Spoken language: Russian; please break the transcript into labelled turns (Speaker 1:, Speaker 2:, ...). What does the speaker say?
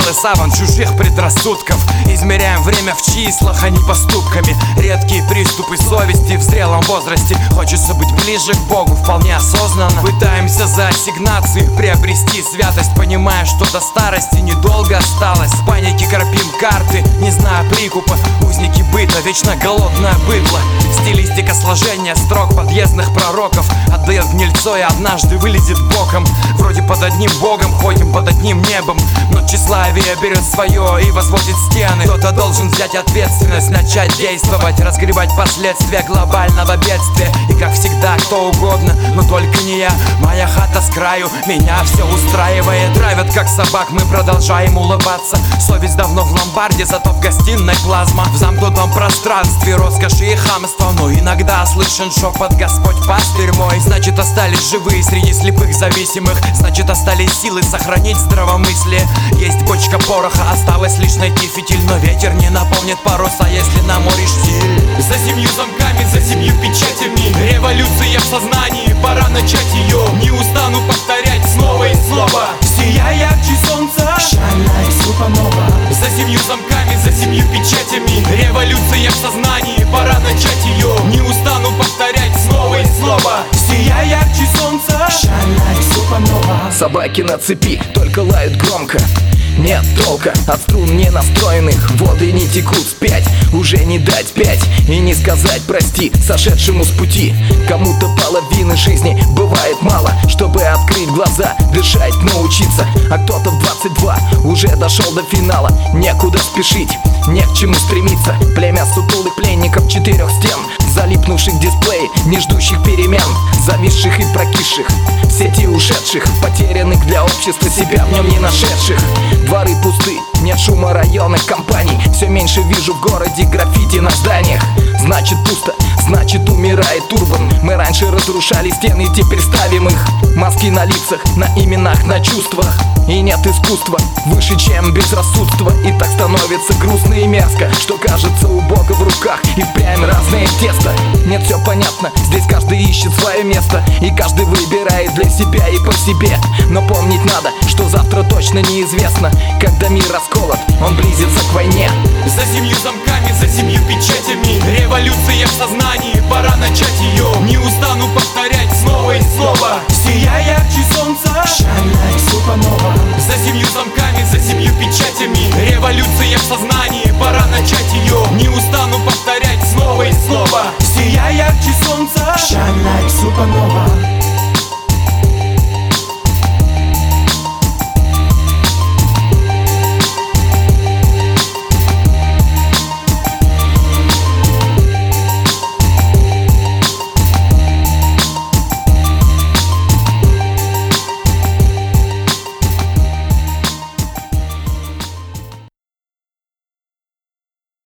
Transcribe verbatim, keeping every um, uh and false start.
Speaker 1: целый саван чужих предрассудков. Измеряем время в числах, а не поступками. Редкие приступы совести в зрелом возрасте. Хочется быть ближе к Богу, вполне осознанно. Пытаемся за ассигнации приобрести святость, понимая, что до старости недолго осталось. В панике корпим карты, не зная прикупа. Узники быта, вечно голодное быдло. Стилистика сложения строк подъездных пророков отдает гнильцо и однажды вылезет боком. Вроде под одним богом ходим, под одним небом, но тщеславие берет свое и возводит стены. Кто-то должен взять ответственность, начать действовать, разгребать последствия глобального бедствия. И как всегда кто угодно, но только не я. Моя хата с краю, меня все устраивает. Травят как собак, мы продолжаем улыбаться. Совесть давно в ломбарде, зато в гостиной плазма. В замкнутом пространстве роскоши и хамства, но иногда слышен шепот: Господь пастырь мой. Значит, остались живые среди слепых зависимых. Значит, остались силы сохранить здравомыслие. Есть бочка пороха, осталось лишь найти фитиль. Но ветер не наполнит паруса, если на море штиль. За семью замками, за семью печатями. Революция в сознании, пора начать ее. Не устану повторять снова и снова: сияй ярче солнца,
Speaker 2: shine like supernova.
Speaker 1: За семью замками, за семью печатями. Революция в сознании, пора начать ее. Не устану повторять снова и снова: сияй ярче солнца,
Speaker 2: shine like supernova.
Speaker 3: Собаки на цепи только лают громко. Нет толка от струн не настроенных. Воды не текут вспять, уже не дать пять и не сказать прости сошедшему с пути. Кому-то половины жизни бывает мало, чтобы открыть глаза, дышать, научиться. А кто-то в двадцать два уже дошел до финала. Некуда спешить, не к чему стремиться. Племя сутулых пленников четырех стен, залипнувших в дисплей, не ждущих перемен, зависших и прокисших, в сети ушедших, потерянных для общества, себя в нем не нашедших. Дворы пусты, нет шума районных компаний. Все меньше вижу в городе граффити на зданиях. Значит пусто, значит умирает урбан. Мы раньше разрушали стены, теперь ставим их. Маски на лицах, на именах, на чувствах. И нет искусства выше, чем безрассудство. И так становится грустно и мерзко, что кажется у Бога в руках и впрямь разное тесто. Нет, все понятно, здесь каждый ищет свое место, и каждый выбирает для себя и по себе. Но помнить надо, что завтра точно неизвестно. Когда мир расколот, он близится к войне.
Speaker 1: За семью замками, за семью печатями. Революция в сознании, пора начать ее.